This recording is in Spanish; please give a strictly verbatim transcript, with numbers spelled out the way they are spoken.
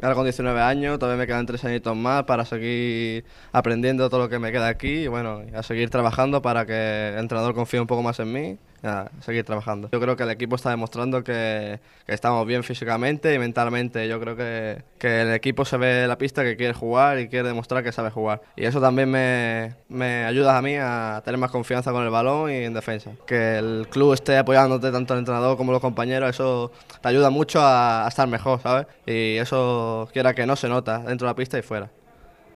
Ahora con diecinueve años, todavía me quedan tres añitos más para seguir aprendiendo todo lo que me queda aquí y bueno, a seguir trabajando para que el entrenador confíe un poco más en mí y a seguir trabajando. Yo creo que el equipo está demostrando que, que estamos bien físicamente y mentalmente. Yo creo que, que el equipo se ve en la pista que quiere jugar y quiere demostrar que sabe jugar. Y eso también me, me ayuda a mí a tener más confianza con el balón y en defensa. Que el club esté apoyándote tanto el entrenador como los compañeros, eso te ayuda mucho a, a estar mejor, ¿sabes? Y eso, quiera que no, se nota dentro de la pista y fuera.